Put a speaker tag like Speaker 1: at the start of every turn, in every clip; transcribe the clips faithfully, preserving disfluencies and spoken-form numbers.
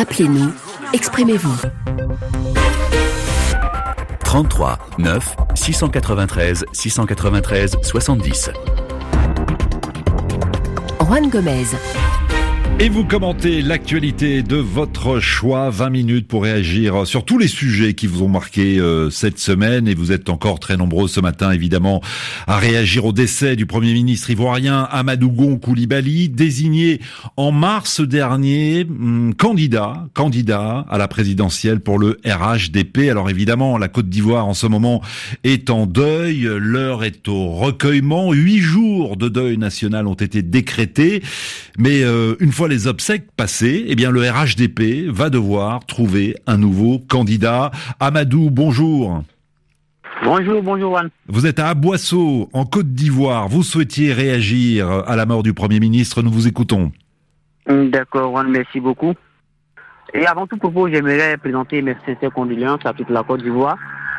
Speaker 1: Appelez-nous, exprimez-vous.
Speaker 2: trente-trois neuf six cent quatre-vingt-treize six cent quatre-vingt-treize soixante-dix.
Speaker 1: Juan Gomez.
Speaker 3: Et vous commentez l'actualité de votre choix, vingt minutes pour réagir sur tous les sujets qui vous ont marqué euh, cette semaine. Et vous êtes encore très nombreux ce matin, évidemment, à réagir au décès du Premier ministre ivoirien Amadou Gon Coulibaly, désigné en mars dernier hum, candidat, candidat à la présidentielle pour le R H D P. Alors évidemment, la Côte d'Ivoire en ce moment est en deuil, l'heure est au recueillement. Huit jours de deuil national ont été décrétés, mais euh, une fois les obsèques passées, eh bien le R H D P va devoir trouver un nouveau candidat. Amadou, bonjour.
Speaker 4: Bonjour, bonjour Juan.
Speaker 3: Vous êtes à Aboisseau, en Côte d'Ivoire. Vous souhaitiez réagir à la mort du Premier ministre. Nous vous écoutons.
Speaker 4: D'accord Juan, merci beaucoup. Et avant tout propos, j'aimerais présenter mes sincères condoléances à toute la Côte d'Ivoire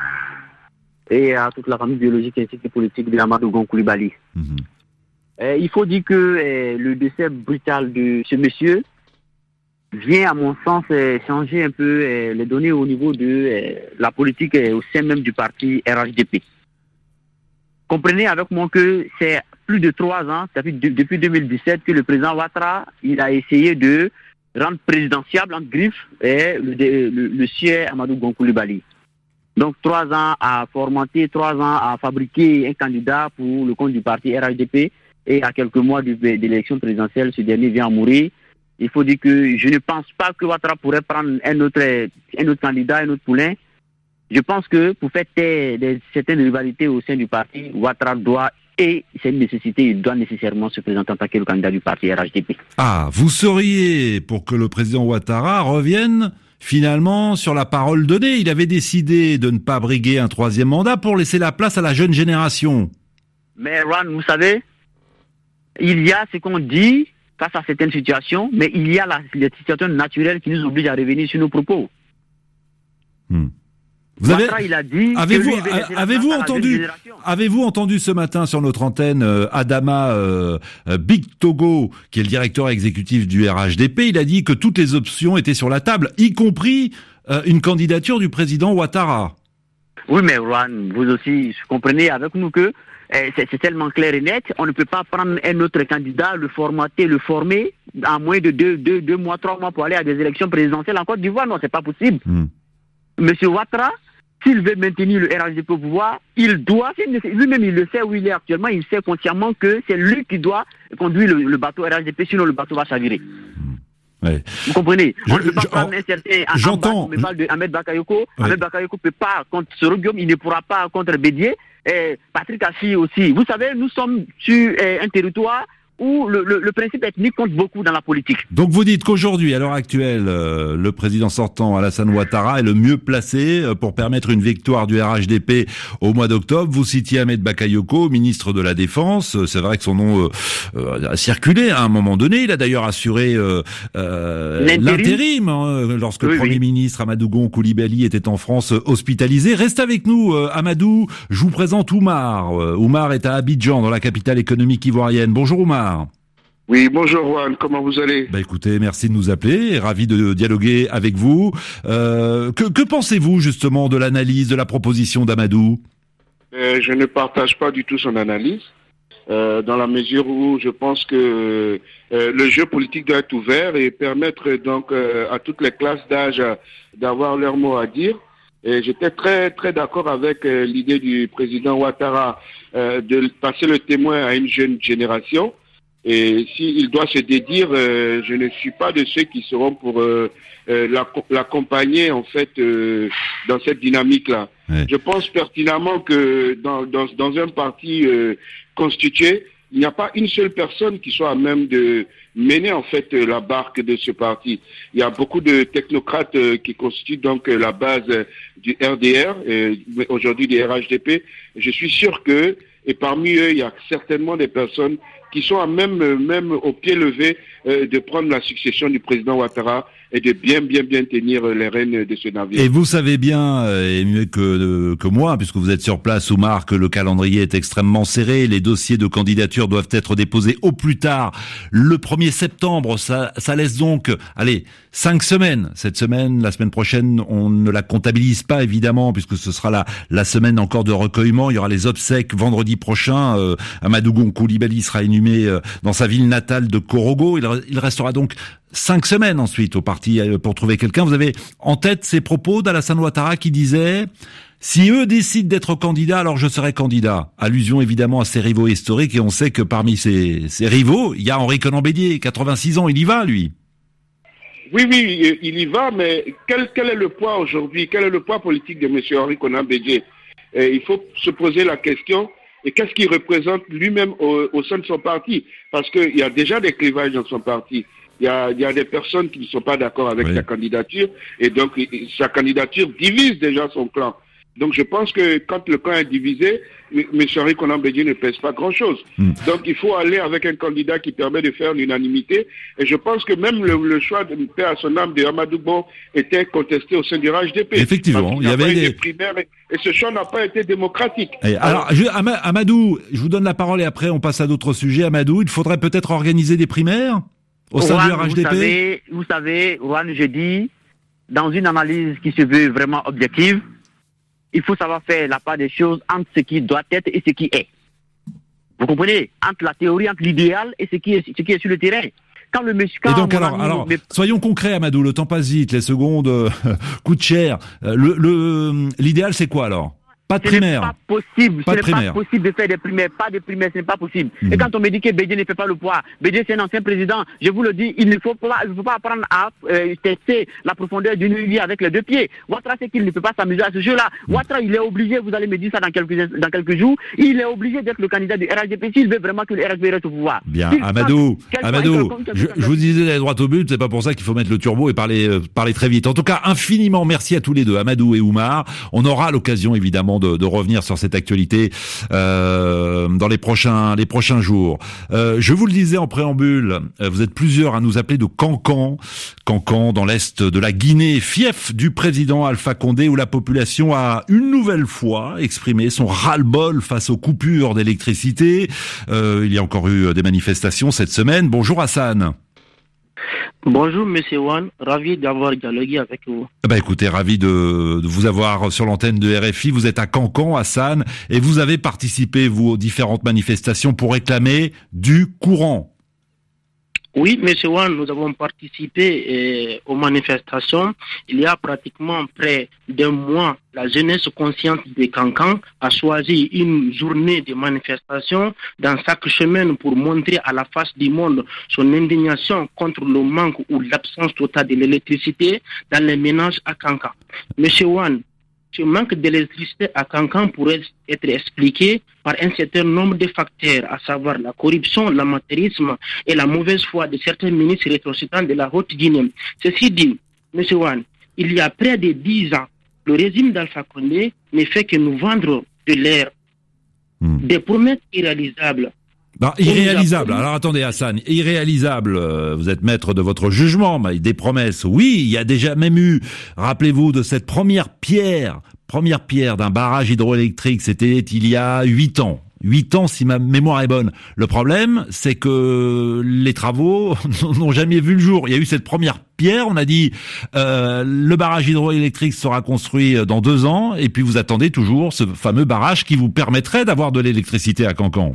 Speaker 4: et à toute la famille biologique ainsi que politique de Amadou Gon Coulibaly. Mm-hmm. Euh, il faut dire que euh, le décès brutal de ce monsieur vient, à mon sens, euh, changer un peu euh, les données au niveau de euh, la politique euh, au sein même du parti R H D P. Comprenez avec moi que c'est plus de trois ans, ça fait de, depuis deux mille dix-sept que le président Ouattara il a essayé de rendre présidentiable en griffe euh, le, le, le sieur Amadou Gon Coulibaly. Donc trois ans à formenter, trois ans à fabriquer un candidat pour le compte du parti R H D P. Et à quelques mois de, de l'élection présidentielle, ce dernier vient à mourir. Il faut dire que je ne pense pas que Ouattara pourrait prendre un autre, un autre candidat, un autre poulain. Je pense que pour faire taire des, certaines rivalités au sein du parti, Ouattara doit, et c'est une nécessité, il doit nécessairement se présenter en tant que le candidat du parti R H D P.
Speaker 3: Ah, vous seriez pour que le président Ouattara revienne finalement sur la parole donnée. Il avait décidé de ne pas briguer un troisième mandat pour laisser la place à la jeune génération.
Speaker 4: Mais Ron, vous savez, il y a ce qu'on dit face à certaines situations, mais il y a la, les situations naturelles qui nous obligent à revenir sur nos propos.
Speaker 3: Hmm. Vous avez,
Speaker 4: Ouattara, il a dit
Speaker 3: avez-vous, avez-vous entendu, avez-vous entendu ce matin sur notre antenne euh, Adama euh, Big Togo, qui est le directeur exécutif du R H D P, il a dit que toutes les options étaient sur la table, y compris euh, une candidature du président Ouattara. Oui,
Speaker 4: mais Juan, vous aussi comprenez avec nous que C'est, c'est tellement clair et net, on ne peut pas prendre un autre candidat, le formater, le former en moins de deux, deux, deux mois, trois mois pour aller à des élections présidentielles en Côte d'Ivoire. Non, c'est pas possible. Mm. Monsieur Ouattara, s'il veut maintenir le R H D P au pouvoir, il doit, lui-même il le sait où il est actuellement, il sait consciemment que c'est lui qui doit conduire le, le bateau R H D P, sinon le bateau va chavirer.
Speaker 3: Ouais.
Speaker 4: Vous comprenez? On
Speaker 3: je,
Speaker 4: ne peut pas
Speaker 3: je,
Speaker 4: prendre un certain...
Speaker 3: J'entends.
Speaker 4: On parle de Ahmed Bakayoko. Ouais. Ahmed Bakayoko ne peut pas contre Soroguium, il ne pourra pas contre Bédier. Et Patrick Assi aussi. Vous savez, nous sommes sur eh, un territoire où le, le, le principe ethnique compte beaucoup dans la politique.
Speaker 3: Donc vous dites qu'aujourd'hui, à l'heure actuelle, euh, le président sortant Alassane Ouattara est le mieux placé euh, pour permettre une victoire du R H D P au mois d'octobre. Vous citiez Ahmed Bakayoko, ministre de la Défense. C'est vrai que son nom euh, euh, a circulé à un moment donné. Il a d'ailleurs assuré euh, euh, l'intérim hein, lorsque oui, le Premier oui. ministre Amadou Gon Coulibaly était en France euh, hospitalisé. Reste avec nous, euh, Amadou. Je vous présente Oumar. Euh, Oumar est à Abidjan, dans la capitale économique ivoirienne. Bonjour Oumar.
Speaker 5: Oui, bonjour Juan, comment vous allez?
Speaker 3: Bah écoutez, merci de nous appeler, ravi de dialoguer avec vous. Euh, que, que pensez-vous justement de l'analyse, de la proposition d'Amadou?
Speaker 5: euh, Je ne partage pas du tout son analyse, euh, dans la mesure où je pense que euh, le jeu politique doit être ouvert et permettre donc euh, à toutes les classes d'âge d'avoir leur mot à dire. Et j'étais très très d'accord avec euh, l'idée du président Ouattara euh, de passer le témoin à une jeune génération. Et s'il doit se dédire, euh, je ne suis pas de ceux qui seront pour euh, euh, l'accompagner en fait euh, dans cette dynamique-là. Ouais. Je pense pertinemment que dans, dans, dans un parti euh, constitué, il n'y a pas une seule personne qui soit à même de mener en fait la barque de ce parti. Il y a beaucoup de technocrates euh, qui constituent donc la base euh, du R D R, euh, aujourd'hui du R H D P. Je suis sûr que, et parmi eux, il y a certainement des personnes qui sont à même, même au pied levé euh, de prendre la succession du président Ouattara et de bien, bien, bien tenir les rênes de ce navire.
Speaker 3: Et vous savez bien, et mieux que, que moi, puisque vous êtes sur place, Oumar, que le calendrier est extrêmement serré. Les dossiers de candidature doivent être déposés au plus tard le premier septembre. Ça, ça laisse donc, allez, cinq semaines. Cette semaine, la semaine prochaine, on ne la comptabilise pas, évidemment, puisque ce sera la, la semaine encore de recueillement. Il y aura les obsèques vendredi prochain. Euh, Amadou Gon Coulibaly sera inhumé euh, dans sa ville natale de Korogo. Il, il restera donc cinq semaines ensuite au parti pour trouver quelqu'un. Vous avez en tête ces propos d'Alassane Ouattara qui disait « Si eux décident d'être candidats, alors je serai candidat ». Allusion évidemment à ses rivaux historiques, et on sait que parmi ses, ses rivaux, il y a Henri Konan Bédié, quatre-vingt-six ans, il y va lui.
Speaker 5: Oui, oui, il y va, mais quel, quel est le poids aujourd'hui, quel est le poids politique de M. Henri Konan Bédié? Il faut se poser la question, et qu'est-ce qu'il représente lui-même au, au sein de son parti? Parce qu'il y a déjà des clivages dans son parti. Il y, a, il y a des personnes qui ne sont pas d'accord avec oui. sa candidature, et donc sa candidature divise déjà son clan. Donc je pense que quand le clan est divisé, M. Henri Konan Bédié ne pèse pas grand-chose. Mm. Donc il faut aller avec un candidat qui permet de faire l'unanimité, et je pense que même le, le choix de paix à son âme de Amadou Bon était contesté au sein du R H D P.
Speaker 3: Effectivement, il y avait des
Speaker 5: primaires, et, et ce choix n'a pas été démocratique.
Speaker 3: Et alors, alors je, Amadou, je vous donne la parole et après on passe à d'autres sujets. Amadou, il faudrait peut-être organiser des primaires au sein
Speaker 4: Juan,
Speaker 3: du R H D P.
Speaker 4: Vous savez, vous savez, Juan, je dis, dans une analyse qui se veut vraiment objective, il faut savoir faire la part des choses entre ce qui doit être et ce qui est. Vous comprenez? Entre la théorie, entre l'idéal et ce qui est, ce qui est sur le terrain. Quand le monsieur, quand
Speaker 3: et donc alors, ami, alors mais... soyons concrets, Amadou, le temps passe vite, les secondes euh, coûtent cher. Le, le, l'idéal, c'est quoi alors? Pas de primaire.
Speaker 4: Ce n'est pas possible.
Speaker 3: Pas
Speaker 4: ce
Speaker 3: de
Speaker 4: n'est
Speaker 3: primaire.
Speaker 4: pas possible de faire des primaires. Pas de primaires, ce n'est pas possible. Mmh. Et quand on me dit que Bédié ne fait pas le poids, Bédié c'est un ancien président, je vous le dis, il ne faut pas, il ne faut pas apprendre à euh, tester la profondeur d'une rivière avec les deux pieds. Ouattara sait qu'il ne peut pas s'amuser à ce jeu-là. Mmh. Ouattara, il est obligé, vous allez me dire ça dans quelques, dans quelques jours, il est obligé d'être le candidat du R H D P s'il veut vraiment que le R H D P reste au pouvoir.
Speaker 3: Bien, Amadou, Amadou, je, je vous disais d'aller droit au but, c'est pas pour ça qu'il faut mettre le turbo et parler, euh, parler très vite. En tout cas, infiniment merci à tous les deux, Amadou et Oumar. On aura l'occasion évidemment de, de revenir sur cette actualité euh, dans les prochains les prochains jours. Euh, je vous le disais en préambule, vous êtes plusieurs à nous appeler de Cancan, Cancan dans l'est de la Guinée, fief du président Alpha Condé, où la population a une nouvelle fois exprimé son ras-le-bol face aux coupures d'électricité. Euh, il y a encore eu des manifestations cette semaine. Bonjour Hassan.
Speaker 6: Bonjour Monsieur Wan, ravi d'avoir dialogué avec vous.
Speaker 3: Bah écoutez, ravi de, de vous avoir sur l'antenne de R F I. Vous êtes à Cancan, Hassan, et vous avez participé, vous, aux différentes manifestations pour réclamer du courant.
Speaker 6: Oui, Monsieur Wan, nous avons participé euh, aux manifestations. Il y a pratiquement près d'un mois, la jeunesse consciente de Cancan a choisi une journée de manifestation dans chaque semaine pour montrer à la face du monde son indignation contre le manque ou l'absence totale de l'électricité dans les ménages à Cancan. Monsieur Wan, ce manque d'électricité à Cancan pourrait être expliqué par un certain nombre de facteurs, à savoir la corruption, l'amateurisme et la mauvaise foi de certains ministres rétrocédants de la Haute-Guinée. Ceci dit, M. Wan, il y a près de dix ans, le régime d'Alpha Condé ne fait que nous vendre de l'air, hmm. des promesses irréalisables.
Speaker 3: Non, irréalisable. Alors attendez Hassan, irréalisable, euh, vous êtes maître de votre jugement, mais des promesses, oui, il y a déjà même eu, rappelez-vous de cette première pierre, première pierre d'un barrage hydroélectrique, c'était il y a huit ans. Huit ans si ma mémoire est bonne. Le problème, c'est que les travaux n'ont jamais vu le jour. Il y a eu cette première pierre, on a dit euh, le barrage hydroélectrique sera construit dans deux ans, et puis vous attendez toujours ce fameux barrage qui vous permettrait d'avoir de l'électricité à Cancan.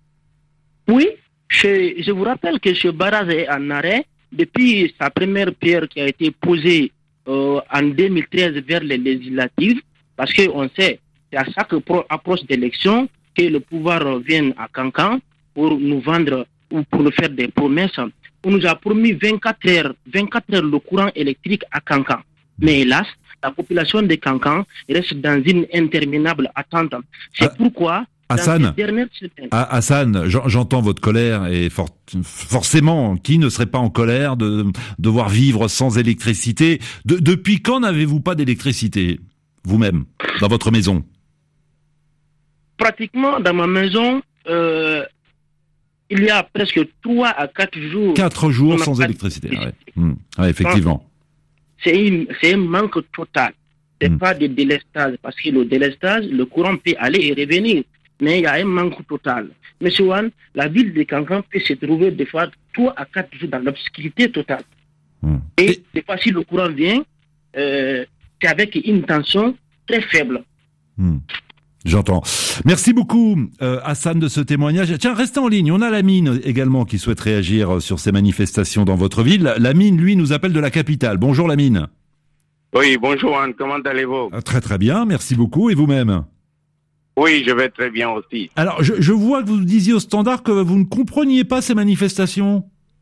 Speaker 6: Oui, je, je vous rappelle que ce barrage est en arrêt depuis sa première pierre qui a été posée euh, en deux mille treize vers les législatives, parce qu'on sait, c'est à chaque pro- approche d'élection que le pouvoir vient à Cancan pour nous vendre ou pour nous faire des promesses. On nous a promis vingt-quatre heures, vingt-quatre heures de courant électrique à Cancan. Mais hélas, la population de Cancan reste dans une interminable attente. C'est ah. pourquoi...
Speaker 3: Hassan, Hassan, j'entends votre colère et for- forcément, qui ne serait pas en colère de devoir vivre sans électricité? De, depuis quand n'avez-vous pas d'électricité, vous-même, dans votre maison?
Speaker 6: Pratiquement dans ma maison, euh, il y a presque trois à quatre jours.
Speaker 3: Quatre jours sans électricité. Ouais. Mmh. Ouais, effectivement.
Speaker 6: C'est une, c'est un manque total. C'est
Speaker 3: Mmh.
Speaker 6: pas de délestage, parce que le délestage, le courant peut aller et revenir, mais il y a un manque total. Monsieur Wan, la ville de Kankan peut se trouver des fois trois à quatre jours dans l'obscurité totale.
Speaker 3: Mmh.
Speaker 6: Et,
Speaker 3: Et-
Speaker 6: des fois, si le courant vient, euh, c'est avec une tension très faible.
Speaker 3: Mmh. J'entends. Merci beaucoup, euh, Hassan, de ce témoignage. Tiens, restez en ligne. On a Lamine également qui souhaite réagir sur ces manifestations dans votre ville. Lamine, lui, nous appelle de la capitale. Bonjour, Lamine.
Speaker 7: Oui, bonjour Anne, comment allez-vous?
Speaker 3: Ah, très très bien, merci beaucoup. Et vous-même?
Speaker 7: Oui, je vais très bien aussi.
Speaker 3: Alors, je, je vois que vous disiez au standard que vous ne compreniez pas ces manifestations.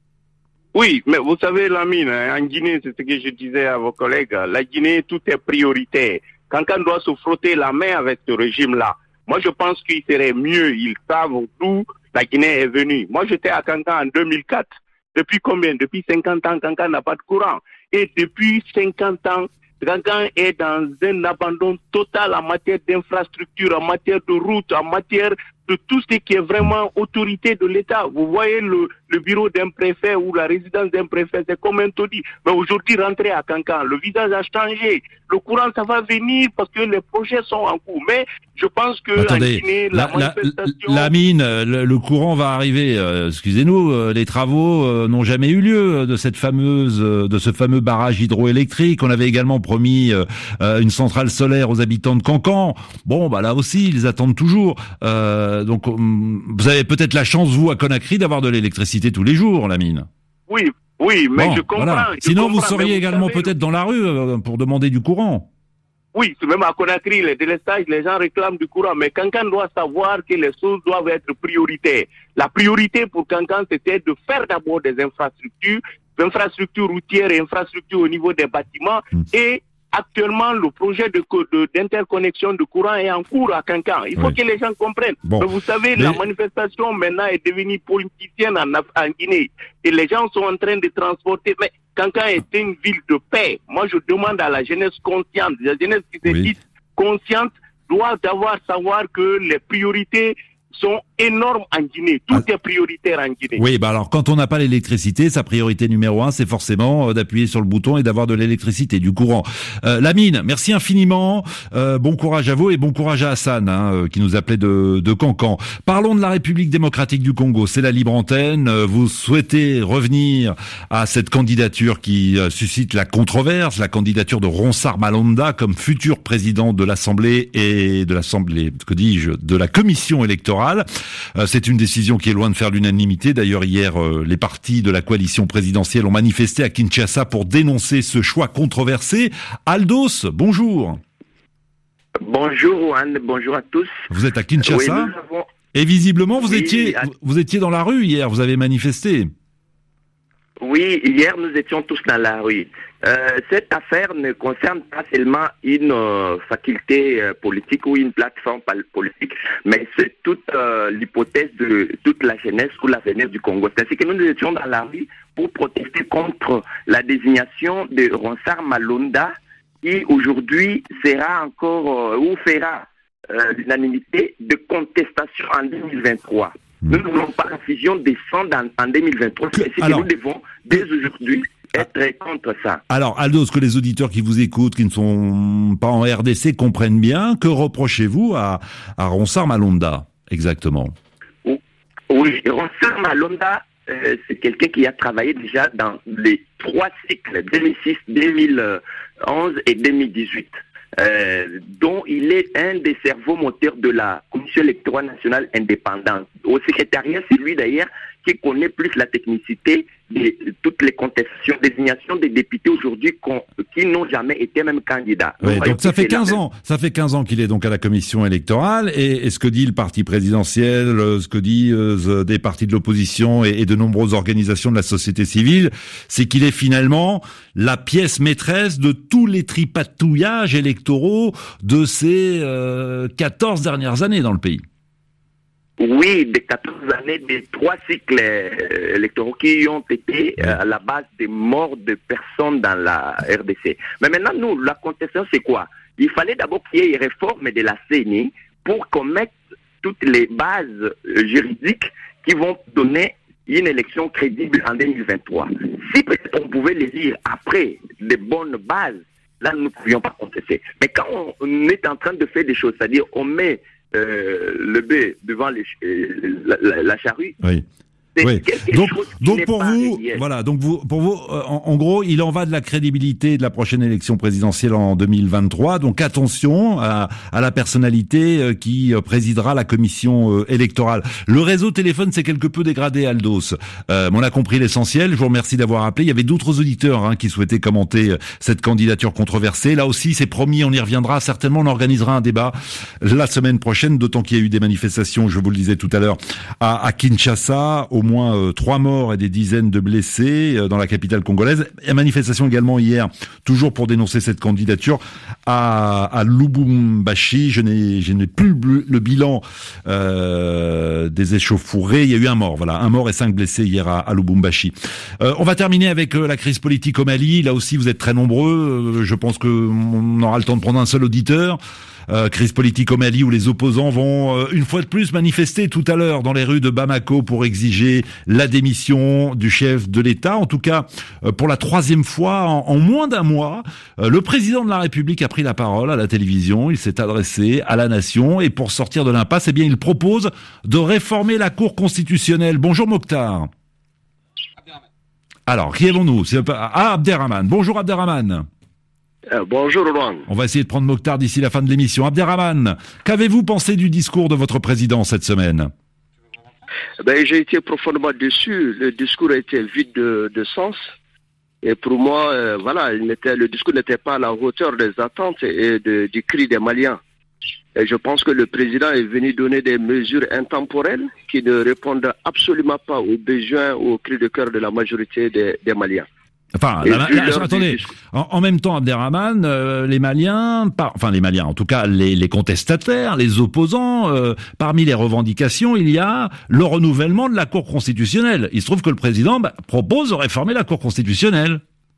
Speaker 7: Oui, mais vous savez, la mine, hein, en Guinée, c'est ce que je disais à vos collègues, la Guinée, tout est prioritaire. Quelqu'un doit se frotter la main avec ce régime-là. Moi, je pense qu'il serait mieux, ils savent d'où la Guinée est venue. Moi, j'étais à Kankan en deux mille quatre. Depuis combien? Depuis cinquante ans, Kankan n'a pas de courant. Et depuis cinquante ans, Kankan est dans un abandon total en matière d'infrastructure, en matière de route, en matière de tout ce qui est vraiment autorité de l'État. Vous voyez le, le bureau d'un préfet ou la résidence d'un préfet, c'est comme un taudis. Mais aujourd'hui, rentrer à Kankan, le visage a changé. Le courant, ça va venir parce que les projets sont en cours. Mais je pense que
Speaker 3: Attendez,
Speaker 7: en Guinée, la,
Speaker 3: la, la,
Speaker 7: manifestation...
Speaker 3: la mine, le, le courant va arriver. Euh, excusez-nous, euh, les travaux euh, n'ont jamais eu lieu euh, de cette fameuse, euh, de ce fameux barrage hydroélectrique. On avait également promis euh, euh, une centrale solaire aux habitants de Cancan. Bon, bah là aussi, ils attendent toujours. Euh, donc, hum, vous avez peut-être la chance, vous, à Conakry, d'avoir de l'électricité tous les jours, la mine.
Speaker 7: Oui, oui, mais
Speaker 3: Bon,
Speaker 7: je comprends.
Speaker 3: voilà.
Speaker 7: je
Speaker 3: Sinon,
Speaker 7: comprends,
Speaker 3: vous seriez
Speaker 7: mais
Speaker 3: également
Speaker 7: savez,
Speaker 3: peut-être dans la rue euh, pour demander du courant.
Speaker 7: Oui, même à Conakry, les délestages, les gens réclament du courant. Mais Kankan doit savoir que les choses doivent être prioritaires. La priorité pour Kankan, c'était de faire d'abord des infrastructures, des infrastructures routières et infrastructures au niveau des bâtiments. Mm. Et actuellement, le projet de, de, d'interconnexion de courant est en cours à Kankan. Il faut oui. que les gens comprennent. Bon. Mais vous savez, Mais... la manifestation maintenant est devenue politicienne en, en Guinée. Et les gens sont en train de transporter... Mais Kankan est une ville de paix. Moi, je demande à la jeunesse consciente, la jeunesse qui se oui. dit consciente, doit d'avoir savoir que les priorités sont énormes en Guinée. Tout ah. est prioritaire en Guinée.
Speaker 3: Oui, bah alors quand on n'a pas l'électricité, sa priorité numéro un, c'est forcément euh, d'appuyer sur le bouton et d'avoir de l'électricité, du courant. Euh, Lamine, merci infiniment. Euh, bon courage à vous et bon courage à Hassan, hein, euh, qui nous appelait de, de Cancan. Parlons de la République démocratique du Congo. C'est la libre antenne. Euh, vous souhaitez revenir à cette candidature qui euh, suscite la controverse, la candidature de Ronsard Malonda comme futur président de l'Assemblée et de l'Assemblée, que dis-je, de la Commission électorale. Euh, c'est une décision qui est loin de faire l'unanimité. D'ailleurs, hier, euh, les partis de la coalition présidentielle ont manifesté à Kinshasa pour dénoncer ce choix controversé. Aldos, bonjour.
Speaker 8: Bonjour, Anne. Bonjour à tous.
Speaker 3: Vous êtes à Kinshasa.
Speaker 8: Oui, avons...
Speaker 3: Et visiblement, vous
Speaker 8: oui,
Speaker 3: étiez,
Speaker 8: à...
Speaker 3: vous étiez dans la rue hier. Vous avez manifesté.
Speaker 8: Oui, hier, nous étions tous dans la rue. Euh, cette affaire ne concerne pas seulement une euh, faculté euh, politique ou une plateforme politique, mais c'est toute euh, l'hypothèse de toute la jeunesse ou l'avenir du Congo. C'est-à-dire que nous, nous étions dans la rue pour protester contre la désignation de Ronsard Malonda, qui aujourd'hui sera encore euh, ou fera euh, l'unanimité de contestation en deux mille vingt-trois. Nous ne voulons pas la fusion descendre en, en deux mille vingt-trois. C'est ce que nous devons, dès aujourd'hui, être contre ça.
Speaker 3: Alors, Aldos, que les auditeurs qui vous écoutent, qui ne sont pas en R D C, comprennent bien, que reprochez-vous à, à Ronsard Malonda, exactement?
Speaker 8: Oui, Ronsard Malonda, euh, c'est quelqu'un qui a travaillé déjà dans les trois cycles, deux mille six, deux mille onze et deux mille dix-huit. Euh, dont il est un des cerveaux moteurs de la Commission électorale nationale indépendante. Au secrétariat, c'est lui d'ailleurs qui connaît plus la technicité de toutes les contestations, désignations des députés aujourd'hui qui n'ont jamais été même candidats.
Speaker 3: Oui, donc, donc ça fait quinze ans, ça fait quinze ans qu'il est donc à la commission électorale et, et ce que dit le parti présidentiel, ce que dit euh, des partis de l'opposition et, et de nombreuses organisations de la société civile, c'est qu'il est finalement la pièce maîtresse de tous les tripatouillages électoraux de ces euh, quatorze dernières années dans le pays.
Speaker 8: Oui, des quatorze années, des trois cycles électoraux qui ont été euh, à la base des morts de personnes dans la R D C. Mais maintenant, nous, la contestation, c'est quoi? Il fallait d'abord qu'il y ait une réforme de la C E N I pour qu'on mette toutes les bases juridiques qui vont donner une élection crédible en deux mille vingt-trois. Si peut-être on pouvait les lire après des bonnes bases, là nous ne pouvions pas contester. Mais quand on est en train de faire des choses, c'est-à-dire on met euh, le bœuf devant les, euh, la, la, la charrue,
Speaker 3: oui. Oui. Donc, donc pour vous, réel. voilà, donc vous, pour vous, en, en gros, il en va de la crédibilité de la prochaine élection présidentielle en deux mille vingt-trois. Donc attention à, à la personnalité qui présidera la commission électorale. Le réseau téléphone s'est quelque peu dégradé, Aldos. Euh, on a compris l'essentiel. Je vous remercie d'avoir appelé. Il y avait d'autres auditeurs hein, qui souhaitaient commenter cette candidature controversée. Là aussi, c'est promis, on y reviendra. Certainement, on organisera un débat la semaine prochaine. D'autant qu'il y a eu des manifestations, je vous le disais tout à l'heure, à, à Kinshasa. Au moins euh, trois morts et des dizaines de blessés euh, dans la capitale congolaise. Et manifestation également hier, toujours pour dénoncer cette candidature, à, à Lubumbashi. Je n'ai, je n'ai plus le, le bilan euh, des échauffourées. Il y a eu un mort, voilà, un mort et cinq blessés hier à, à Lubumbashi. Euh, on va terminer avec euh, la crise politique au Mali. Là aussi, vous êtes très nombreux. Euh, je pense qu'on aura le temps de prendre un seul auditeur. Euh, crise politique au Mali où les opposants vont euh, une fois de plus manifester tout à l'heure dans les rues de Bamako pour exiger la démission du chef de l'État. En tout cas, euh, pour la troisième fois en, en moins d'un mois, euh, le président de la République a pris la parole à la télévision. Il s'est adressé à la nation et pour sortir de l'impasse, eh bien, il propose de réformer la Cour constitutionnelle. Bonjour Mokhtar. Alors, qui avons-nous ? C'est ah, Abderrahmane. Bonjour Abderrahmane.
Speaker 9: Euh, bonjour Rouen.
Speaker 3: On va essayer de prendre Mokhtar d'ici la fin de l'émission. Abderrahmane, qu'avez-vous pensé du discours de votre président cette semaine ?
Speaker 9: Ben, j'ai été profondément déçu. Le discours a été vide de, de sens. Et pour moi, euh, voilà, il n'était, le discours n'était pas à la hauteur des attentes et de, du cri des Maliens. Et je pense que le président est venu donner des mesures intemporelles qui ne répondent absolument pas aux besoins, aux cris de cœur de la majorité des, des Maliens.
Speaker 3: Enfin, la, la, attendez, en, en même temps, Abderrahmane, euh, les Maliens, par, enfin les Maliens, en tout cas les, les contestataires, les opposants, euh, parmi les revendications, il y a le renouvellement de la Cour constitutionnelle. Il se trouve que le président bah, propose de réformer la Cour constitutionnelle.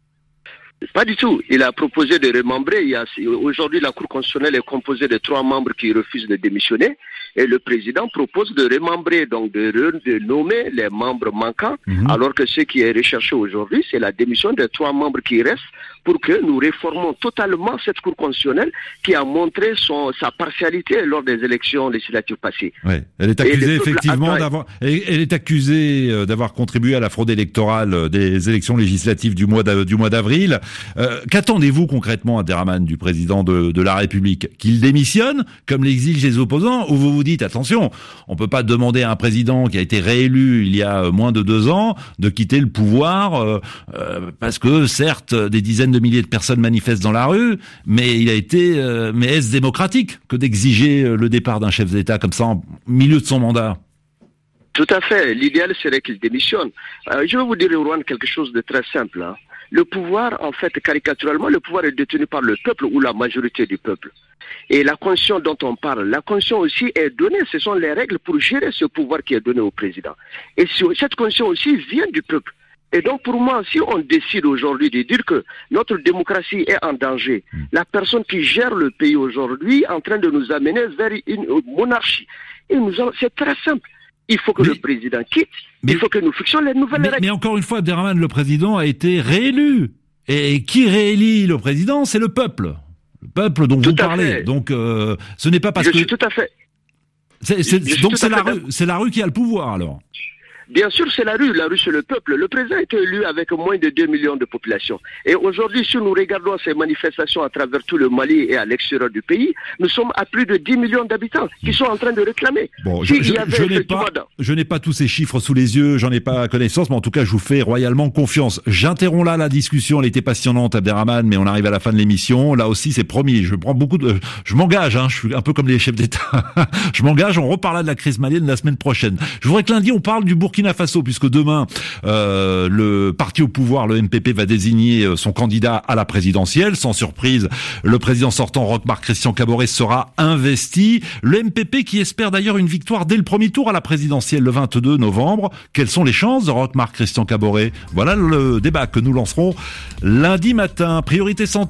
Speaker 9: Pas du tout. Il a proposé de remembrer. Il y a, aujourd'hui, la Cour constitutionnelle est composée de trois membres qui refusent de démissionner. Et le président propose de remembrer, donc de, de nommer les membres manquants, mmh. alors que ce qui est recherché aujourd'hui, c'est la démission des trois membres qui restent pour que nous réformons totalement cette Cour constitutionnelle qui a montré son, sa partialité lors des élections législatives passées.
Speaker 3: Ouais. Elle est accusée effectivement attend... d'avoir, elle est accusée d'avoir contribué à la fraude électorale des élections législatives du mois du mois d'avril. Euh, qu'attendez-vous concrètement, Abderrahmane, du président de, de la République ? Qu'il démissionne, comme l'exigent les opposants, ou vous vous dites, attention, on peut pas demander à un président qui a été réélu il y a moins de deux ans de quitter le pouvoir, euh, euh, parce que certes, des dizaines de milliers de personnes manifestent dans la rue, mais il a été, euh, mais est-ce démocratique que d'exiger le départ d'un chef d'État comme ça en milieu de son mandat ?
Speaker 9: Tout à fait. L'idéal serait qu'il démissionne. Euh, je vais vous dire, Rouen, quelque chose de très simple. Hein. Le pouvoir, en fait, caricaturalement, le pouvoir est détenu par le peuple ou la majorité du peuple. Et la constitution dont on parle, la constitution aussi est donnée, ce sont les règles pour gérer ce pouvoir qui est donné au président. Et cette constitution aussi vient du peuple. Et donc pour moi, si on décide aujourd'hui de dire que notre démocratie est en danger, la personne qui gère le pays aujourd'hui est en train de nous amener vers une monarchie. Et nous allons, c'est très simple. Il faut que mais, le président quitte,
Speaker 3: mais,
Speaker 9: il faut que nous fixions les nouvelles
Speaker 3: mais,
Speaker 9: règles.
Speaker 3: Mais encore une fois, Abderrahmane, le président a été réélu. Et qui réélit le président, c'est le peuple. Le peuple dont
Speaker 9: tout
Speaker 3: vous parlez.
Speaker 9: Fait.
Speaker 3: Donc euh, ce n'est pas parce
Speaker 9: je
Speaker 3: que...
Speaker 9: Je suis tout à fait...
Speaker 3: C'est, c'est, donc c'est la, rue, c'est la rue qui a le pouvoir alors.
Speaker 9: Bien sûr, c'est la rue. La rue, c'est le peuple. Le président a été élu avec moins de deux millions de population. Et aujourd'hui, si nous regardons ces manifestations à travers tout le Mali et à l'extérieur du pays, nous sommes à plus de dix millions d'habitants qui sont en train de réclamer.
Speaker 3: Bon, je, je, je, n'ai pas, je n'ai pas tous ces chiffres sous les yeux, j'en ai pas connaissance, mais en tout cas, je vous fais royalement confiance. J'interromps là la discussion, elle était passionnante, Abderrahmane, mais on arrive à la fin de l'émission. Là aussi, c'est promis. Je prends beaucoup de, je m'engage, hein, je suis un peu comme les chefs d'État. Je m'engage, on reparlera de la crise malienne la semaine prochaine. Je voudrais que lundi, on parle du Burkina Faso, puisque demain, euh, le parti au pouvoir, le M P P, va désigner son candidat à la présidentielle. Sans surprise, le président sortant, Roch-Marc Christian Kaboré, sera investi. Le M P P qui espère d'ailleurs une victoire dès le premier tour à la présidentielle le vingt-deux novembre. Quelles sont les chances de Roch-Marc Christian Kaboré ? Voilà le débat que nous lancerons lundi matin. Priorité santé.